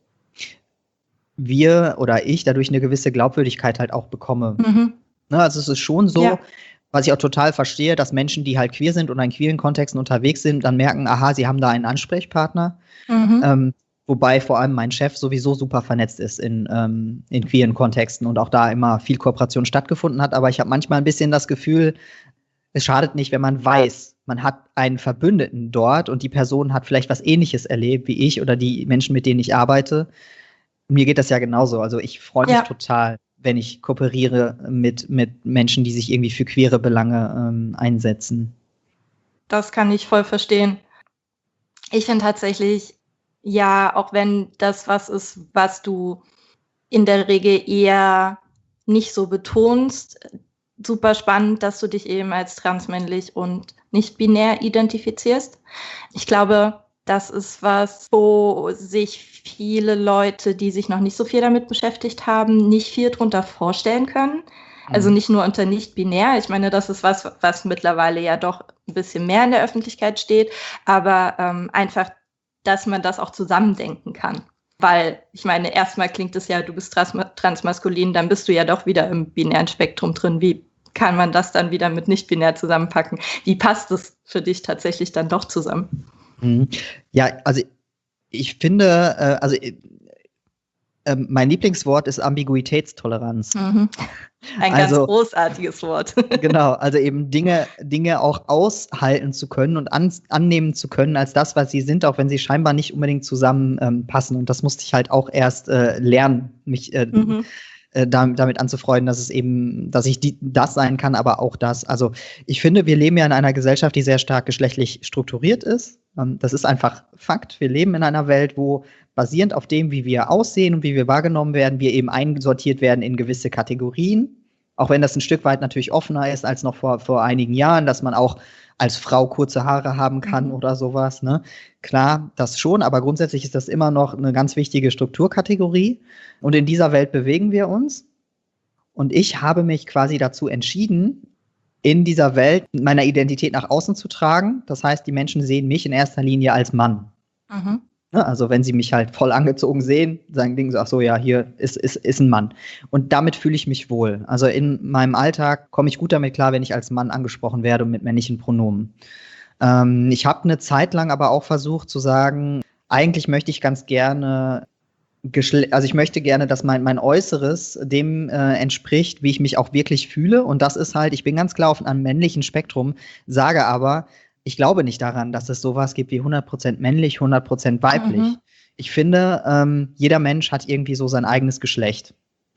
wir oder ich dadurch eine gewisse Glaubwürdigkeit halt auch bekomme. Ne, also es ist schon so, was ich auch total verstehe, dass Menschen, die halt queer sind und in queeren Kontexten unterwegs sind, dann merken, sie haben da einen Ansprechpartner. Wobei vor allem mein Chef sowieso super vernetzt ist in queeren Kontexten und auch da immer viel Kooperation stattgefunden hat. Aber ich habe manchmal ein bisschen das Gefühl, es schadet nicht, wenn man weiß, man hat einen Verbündeten dort und die Person hat vielleicht was Ähnliches erlebt wie ich oder die Menschen, mit denen ich arbeite. Mir geht das ja genauso. Also ich freue mich total, wenn ich kooperiere mit Menschen, die sich irgendwie für queere Belange einsetzen. Das kann ich voll verstehen. Ich finde tatsächlich, ja, auch wenn das was ist, was du in der Regel eher nicht so betonst, super spannend, dass du dich eben als transmännlich und nicht binär identifizierst. Ich glaube, das ist was, wo sich viele Leute, die sich noch nicht so viel damit beschäftigt haben, nicht viel drunter vorstellen können. Also nicht nur unter nicht binär. Ich meine, das ist was mittlerweile ja doch ein bisschen mehr in der Öffentlichkeit steht, aber einfach, dass man das auch zusammendenken kann. Weil, ich meine, erstmal klingt es ja, du bist transmaskulin, dann bist du ja doch wieder im binären Spektrum drin. Wie kann man das dann wieder mit nicht-binär zusammenpacken? Wie passt es für dich tatsächlich dann doch zusammen? Ja, also ich finde, mein Lieblingswort ist Ambiguitätstoleranz. Ein ganz großartiges Wort. Genau, also eben Dinge auch aushalten zu können und annehmen zu können als das, was sie sind, auch wenn sie scheinbar nicht unbedingt zusammenpassen. Und das musste ich halt auch erst lernen, mich damit anzufreunden, dass ich das sein kann, aber auch das. Also ich finde, wir leben ja in einer Gesellschaft, die sehr stark geschlechtlich strukturiert ist. Das ist einfach Fakt. Wir leben in einer Welt, wo basierend auf dem, wie wir aussehen und wie wir wahrgenommen werden, wir eben einsortiert werden in gewisse Kategorien. Auch wenn das ein Stück weit natürlich offener ist als noch vor einigen Jahren, dass man auch als Frau kurze Haare haben kann oder sowas, ne? Klar, das schon, aber grundsätzlich ist das immer noch eine ganz wichtige Strukturkategorie. Und in dieser Welt bewegen wir uns. Und ich habe mich quasi dazu entschieden, in dieser Welt meiner Identität nach außen zu tragen. Das heißt, die Menschen sehen mich in erster Linie als Mann. Also wenn sie mich halt voll angezogen sehen, denken sie, ach so, ja, hier ist ein Mann. Und damit fühle ich mich wohl. Also in meinem Alltag komme ich gut damit klar, wenn ich als Mann angesprochen werde und mit männlichen Pronomen. Ich habe eine Zeit lang aber auch versucht zu sagen, eigentlich möchte ich ganz gerne ich möchte gerne, dass mein Äußeres dem entspricht, wie ich mich auch wirklich fühle. Und das ist halt, ich bin ganz klar auf einem männlichen Spektrum, sage aber, ich glaube nicht daran, dass es sowas gibt wie 100% männlich, 100% weiblich. Ich finde, jeder Mensch hat irgendwie so sein eigenes Geschlecht.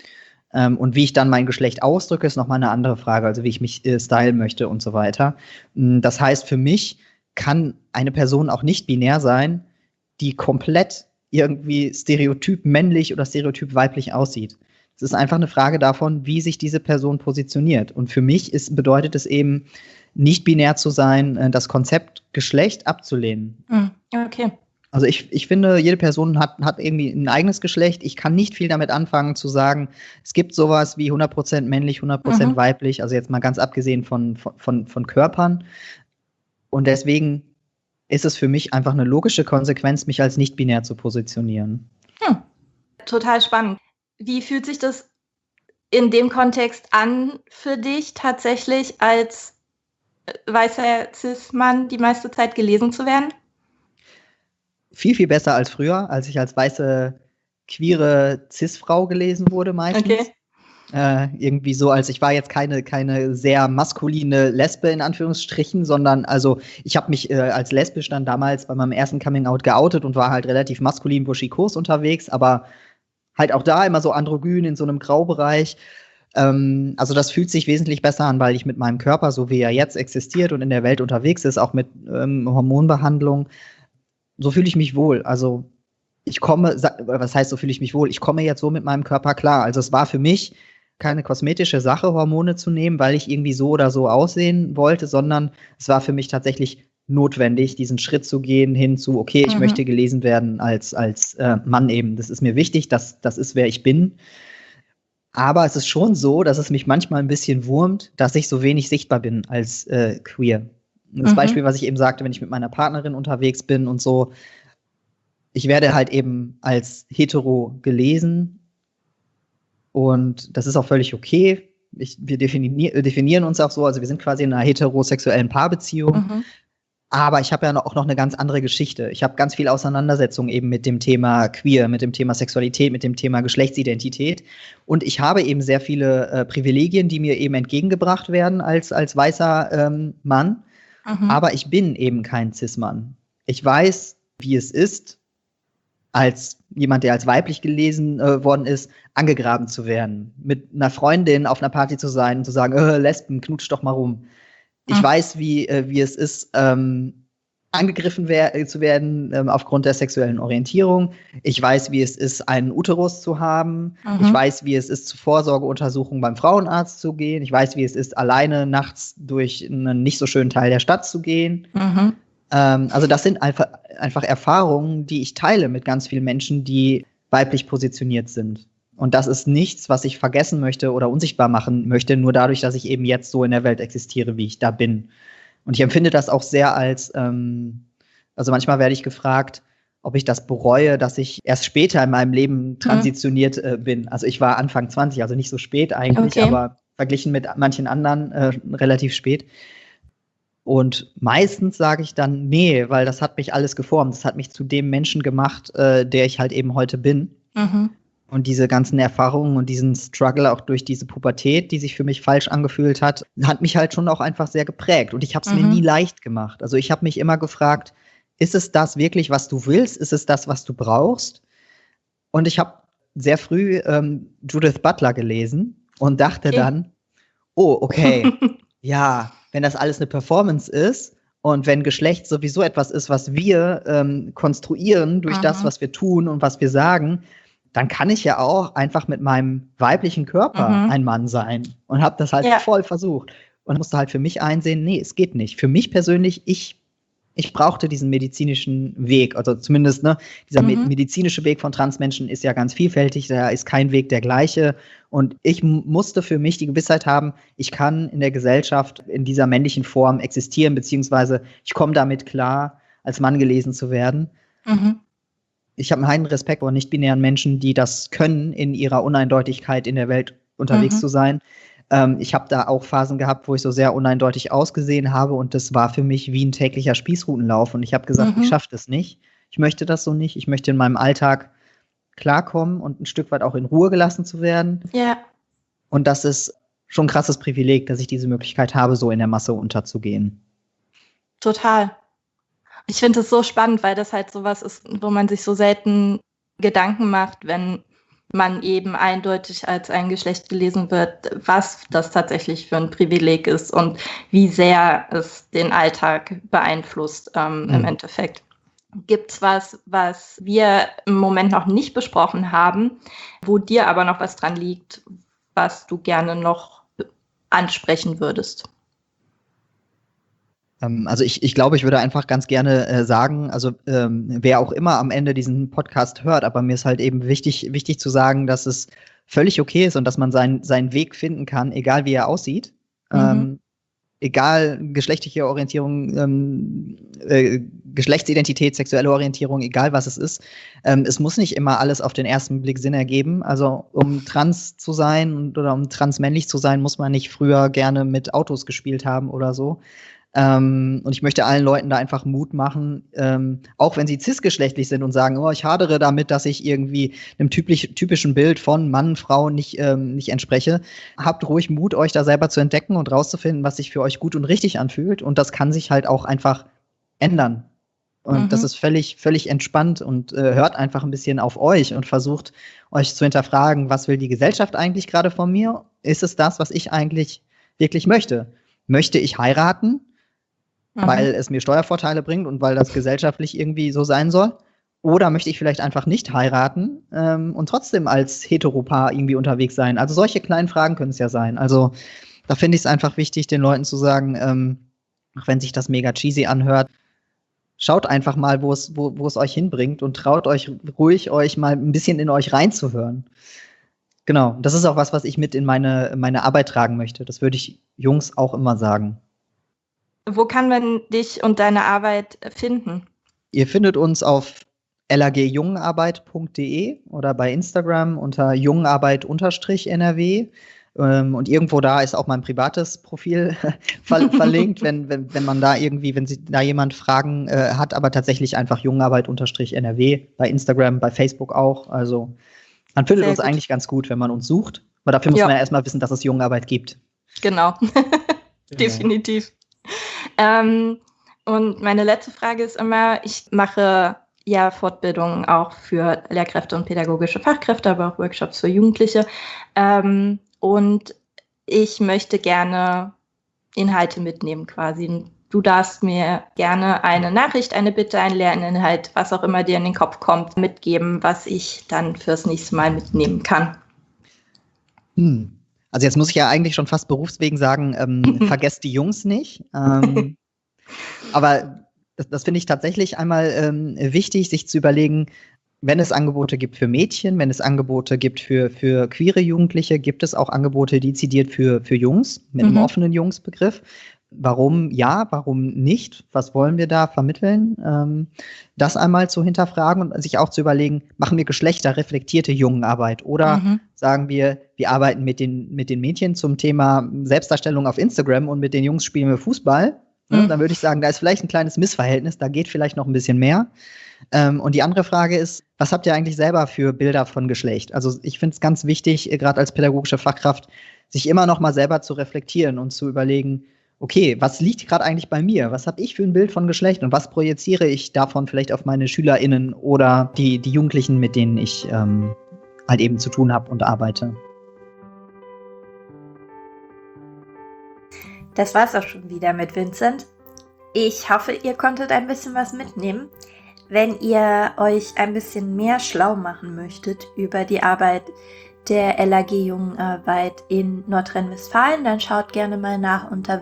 Und wie ich dann mein Geschlecht ausdrücke, ist nochmal eine andere Frage, also wie ich mich stylen möchte und so weiter. Das heißt, für mich kann eine Person auch nicht binär sein, die komplett irgendwie stereotyp männlich oder stereotyp weiblich aussieht. Es ist einfach eine Frage davon, wie sich diese Person positioniert. Und für mich bedeutet es eben, nicht binär zu sein, das Konzept Geschlecht abzulehnen. Okay. Also ich finde, jede Person hat irgendwie ein eigenes Geschlecht. Ich kann nicht viel damit anfangen zu sagen, es gibt sowas wie 100% männlich, 100% weiblich, also jetzt mal ganz abgesehen von Körpern. Und deswegen ist es für mich einfach eine logische Konsequenz, mich als nicht-binär zu positionieren. Total spannend. Wie fühlt sich das in dem Kontext an für dich tatsächlich als weißer Cis-Mann die meiste Zeit gelesen zu werden? Viel, viel besser als früher, als ich als weiße, queere Cis-Frau gelesen wurde meistens. Okay. Irgendwie so, als ich war jetzt keine sehr maskuline Lesbe in Anführungsstrichen, sondern also ich habe mich als lesbisch dann damals bei meinem ersten Coming-out geoutet und war halt relativ maskulin buschikos unterwegs, aber halt auch da immer so androgyn in so einem Graubereich. Also das fühlt sich wesentlich besser an, weil ich mit meinem Körper, so wie er jetzt existiert und in der Welt unterwegs ist, auch mit Hormonbehandlung, so fühle ich mich wohl. Also was heißt, so fühle ich mich wohl? Ich komme jetzt so mit meinem Körper klar. Also es war für mich keine kosmetische Sache, Hormone zu nehmen, weil ich irgendwie so oder so aussehen wollte, sondern es war für mich tatsächlich notwendig, diesen Schritt zu gehen hin zu, okay, ich möchte gelesen werden als Mann eben. Das ist mir wichtig, das ist, wer ich bin. Aber es ist schon so, dass es mich manchmal ein bisschen wurmt, dass ich so wenig sichtbar bin als queer. Das Beispiel, was ich eben sagte, wenn ich mit meiner Partnerin unterwegs bin und so, ich werde halt eben als hetero gelesen und das ist auch völlig okay. Wir definieren uns auch so, also wir sind quasi in einer heterosexuellen Paarbeziehung. Aber ich habe ja auch noch eine ganz andere Geschichte. Ich habe ganz viel Auseinandersetzung eben mit dem Thema Queer, mit dem Thema Sexualität, mit dem Thema Geschlechtsidentität. Und ich habe eben sehr viele Privilegien, die mir eben entgegengebracht werden als weißer Mann. Aber ich bin eben kein Cis-Mann. Ich weiß, wie es ist, als jemand, der als weiblich gelesen worden ist, angegraben zu werden. Mit einer Freundin auf einer Party zu sein und zu sagen, Lesben, knutsch doch mal rum. Ich weiß, wie es ist, angegriffen zu werden aufgrund der sexuellen Orientierung. Ich weiß, wie es ist, einen Uterus zu haben. Ich weiß, wie es ist, zu Vorsorgeuntersuchungen beim Frauenarzt zu gehen. Ich weiß, wie es ist, alleine nachts durch einen nicht so schönen Teil der Stadt zu gehen. Also das sind einfach Erfahrungen, die ich teile mit ganz vielen Menschen, die weiblich positioniert sind. Und das ist nichts, was ich vergessen möchte oder unsichtbar machen möchte, nur dadurch, dass ich eben jetzt so in der Welt existiere, wie ich da bin. Und ich empfinde das auch sehr als, also manchmal werde ich gefragt, ob ich das bereue, dass ich erst später in meinem Leben transitioniert bin. Also ich war Anfang 20, also nicht so spät eigentlich, aber verglichen mit manchen anderen relativ spät. Und meistens sage ich dann, nee, weil das hat mich alles geformt. Das hat mich zu dem Menschen gemacht, der ich halt eben heute bin. Und diese ganzen Erfahrungen und diesen Struggle auch durch diese Pubertät, die sich für mich falsch angefühlt hat mich halt schon auch einfach sehr geprägt. Und ich habe es mir nie leicht gemacht. Also ich habe mich immer gefragt, ist es das wirklich, was du willst? Ist es das, was du brauchst? Und ich habe sehr früh Judith Butler gelesen und dachte dann, oh, okay, ja, wenn das alles eine Performance ist und wenn Geschlecht sowieso etwas ist, was wir konstruieren durch das, was wir tun und was wir sagen, dann kann ich ja auch einfach mit meinem weiblichen Körper ein Mann sein. Und habe das halt voll versucht. Und musste halt für mich einsehen, nee, es geht nicht. Für mich persönlich, ich brauchte diesen medizinischen Weg. Also zumindest, ne, dieser medizinische Weg von Transmenschen ist ja ganz vielfältig. Da ist kein Weg der gleiche. Und ich musste für mich die Gewissheit haben, ich kann in der Gesellschaft in dieser männlichen Form existieren, beziehungsweise ich komme damit klar, als Mann gelesen zu werden. Ich habe einen heiden Respekt vor nicht-binären Menschen, die das können, in ihrer Uneindeutigkeit in der Welt unterwegs zu sein. Ich habe da auch Phasen gehabt, wo ich so sehr uneindeutig ausgesehen habe und das war für mich wie ein täglicher Spießrutenlauf. Und ich habe gesagt, ich schaffe das nicht. Ich möchte das so nicht. Ich möchte in meinem Alltag klarkommen und ein Stück weit auch in Ruhe gelassen zu werden. Und das ist schon ein krasses Privileg, dass ich diese Möglichkeit habe, so in der Masse unterzugehen. Total. Ich finde es so spannend, weil das halt sowas ist, wo man sich so selten Gedanken macht, wenn man eben eindeutig als ein Geschlecht gelesen wird, was das tatsächlich für ein Privileg ist und wie sehr es den Alltag beeinflusst im Endeffekt. Gibt es was wir im Moment noch nicht besprochen haben, wo dir aber noch was dran liegt, was du gerne noch ansprechen würdest? Also ich glaube, ich würde einfach ganz gerne sagen, also wer auch immer am Ende diesen Podcast hört, aber mir ist halt eben wichtig zu sagen, dass es völlig okay ist und dass man seinen Weg finden kann, egal wie er aussieht. Egal geschlechtliche Orientierung, Geschlechtsidentität, sexuelle Orientierung, egal was es ist. Es muss nicht immer alles auf den ersten Blick Sinn ergeben. Also um trans zu sein oder um transmännlich zu sein, muss man nicht früher gerne mit Autos gespielt haben oder so. Und ich möchte allen Leuten da einfach Mut machen, auch wenn sie cisgeschlechtlich sind und sagen, oh, ich hadere damit, dass ich irgendwie einem typischen Bild von Mann, Frau nicht entspreche. Habt ruhig Mut, euch da selber zu entdecken und rauszufinden, was sich für euch gut und richtig anfühlt. Und das kann sich halt auch einfach ändern. Und das ist völlig entspannt und hört einfach ein bisschen auf euch und versucht, euch zu hinterfragen, was will die Gesellschaft eigentlich gerade von mir? Ist es das, was ich eigentlich wirklich möchte? Möchte ich heiraten? Weil es mir Steuervorteile bringt und weil das gesellschaftlich irgendwie so sein soll? Oder möchte ich vielleicht einfach nicht heiraten und trotzdem als Heteropaar irgendwie unterwegs sein? Also solche kleinen Fragen können es ja sein. Also da finde ich es einfach wichtig, den Leuten zu sagen, auch wenn sich das mega cheesy anhört, schaut einfach mal, wo es euch hinbringt und traut euch ruhig, euch mal ein bisschen in euch reinzuhören. Genau, das ist auch was ich mit in meine Arbeit tragen möchte. Das würde ich Jungs auch immer sagen. Wo kann man dich und deine Arbeit finden? Ihr findet uns auf lagjungenarbeit.de oder bei Instagram unter jungenarbeit_NRW. Und irgendwo da ist auch mein privates Profil verlinkt, wenn man da irgendwie, wenn da jemand Fragen hat, aber tatsächlich einfach jungenarbeit_NRW bei Instagram, bei Facebook auch. Also man findet uns eigentlich ganz gut, wenn man uns sucht. Aber dafür muss man ja erstmal wissen, dass es Jungenarbeit gibt. Genau. Definitiv. Und meine letzte Frage ist immer, ich mache ja Fortbildungen auch für Lehrkräfte und pädagogische Fachkräfte, aber auch Workshops für Jugendliche. Und ich möchte gerne Inhalte mitnehmen quasi. Du darfst mir gerne eine Nachricht, eine Bitte, einen Lerninhalt, was auch immer dir in den Kopf kommt, mitgeben, was ich dann fürs nächste Mal mitnehmen kann. Also jetzt muss ich ja eigentlich schon fast berufswegen sagen, vergesst die Jungs nicht. Aber das finde ich tatsächlich einmal wichtig, sich zu überlegen, wenn es Angebote gibt für Mädchen, wenn es Angebote gibt für queere Jugendliche, gibt es auch Angebote dezidiert für Jungs, mit einem offenen Jungsbegriff. Warum ja, warum nicht? Was wollen wir da vermitteln? Das einmal zu hinterfragen und sich auch zu überlegen, machen wir geschlechterreflektierte Jungenarbeit oder sagen wir arbeiten mit den Mädchen zum Thema Selbstdarstellung auf Instagram und mit den Jungs spielen wir Fußball. Dann würde ich sagen, da ist vielleicht ein kleines Missverhältnis, da geht vielleicht noch ein bisschen mehr. Und die andere Frage ist, was habt ihr eigentlich selber für Bilder von Geschlecht? Also ich finde es ganz wichtig, gerade als pädagogische Fachkraft, sich immer noch mal selber zu reflektieren und zu überlegen, okay, was liegt gerade eigentlich bei mir? Was habe ich für ein Bild von Geschlecht und was projiziere ich davon vielleicht auf meine SchülerInnen oder die Jugendlichen, mit denen ich halt eben zu tun habe und arbeite? Das war's auch schon wieder mit Vincent. Ich hoffe, ihr konntet ein bisschen was mitnehmen. Wenn ihr euch ein bisschen mehr schlau machen möchtet über die Arbeit der LAG Jungenarbeit in Nordrhein-Westfalen, dann schaut gerne mal nach unter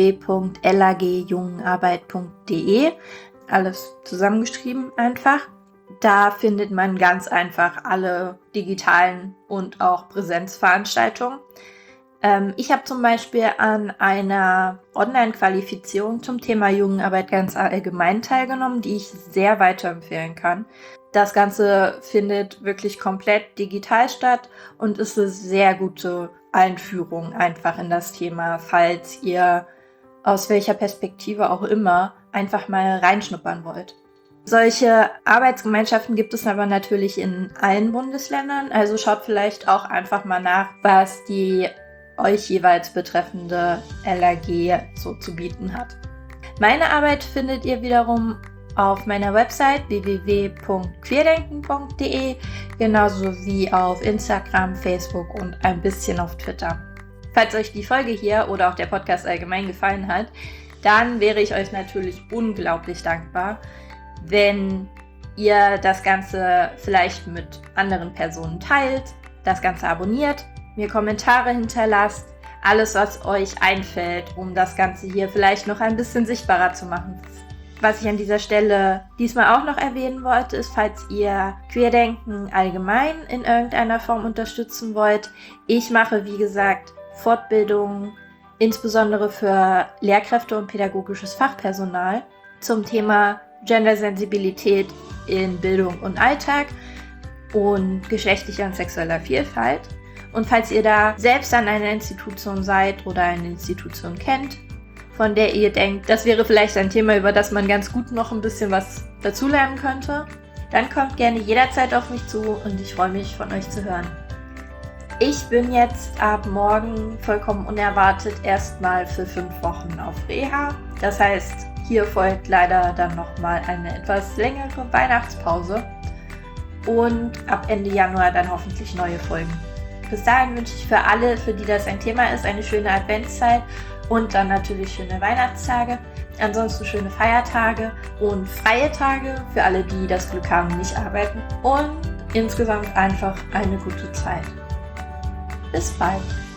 www.lagjungenarbeit.de. Alles zusammengeschrieben einfach. Da findet man ganz einfach alle digitalen und auch Präsenzveranstaltungen. Ich habe zum Beispiel an einer Online-Qualifizierung zum Thema Jugendarbeit ganz allgemein teilgenommen, die ich sehr weiterempfehlen kann. Das Ganze findet wirklich komplett digital statt und ist eine sehr gute Einführung einfach in das Thema, falls ihr aus welcher Perspektive auch immer einfach mal reinschnuppern wollt. Solche Arbeitsgemeinschaften gibt es aber natürlich in allen Bundesländern, also schaut vielleicht auch einfach mal nach, was die euch jeweils betreffende LAG so zu bieten hat. Meine Arbeit findet ihr wiederum auf meiner Website www.queerdenken.de, genauso wie auf Instagram, Facebook und ein bisschen auf Twitter. Falls euch die Folge hier oder auch der Podcast allgemein gefallen hat, dann wäre ich euch natürlich unglaublich dankbar, wenn ihr das Ganze vielleicht mit anderen Personen teilt, das Ganze abonniert, mir Kommentare hinterlasst, alles was euch einfällt, um das Ganze hier vielleicht noch ein bisschen sichtbarer zu machen. Was ich an dieser Stelle diesmal auch noch erwähnen wollte, ist, falls ihr Queerdenken allgemein in irgendeiner Form unterstützen wollt. Ich mache, wie gesagt, Fortbildungen, insbesondere für Lehrkräfte und pädagogisches Fachpersonal zum Thema Gendersensibilität in Bildung und Alltag und geschlechtlicher und sexueller Vielfalt. Und falls ihr da selbst an einer Institution seid oder eine Institution kennt, von der ihr denkt, das wäre vielleicht ein Thema, über das man ganz gut noch ein bisschen was dazulernen könnte, dann kommt gerne jederzeit auf mich zu und ich freue mich, von euch zu hören. Ich bin jetzt ab morgen vollkommen unerwartet erstmal für 5 Wochen auf Reha. Das heißt, hier folgt leider dann nochmal eine etwas längere Weihnachtspause und ab Ende Januar dann hoffentlich neue Folgen. Bis dahin wünsche ich für alle, für die das ein Thema ist, eine schöne Adventszeit und dann natürlich schöne Weihnachtstage. Ansonsten schöne Feiertage und freie Tage für alle, die das Glück haben, nicht arbeiten. Und insgesamt einfach eine gute Zeit. Bis bald.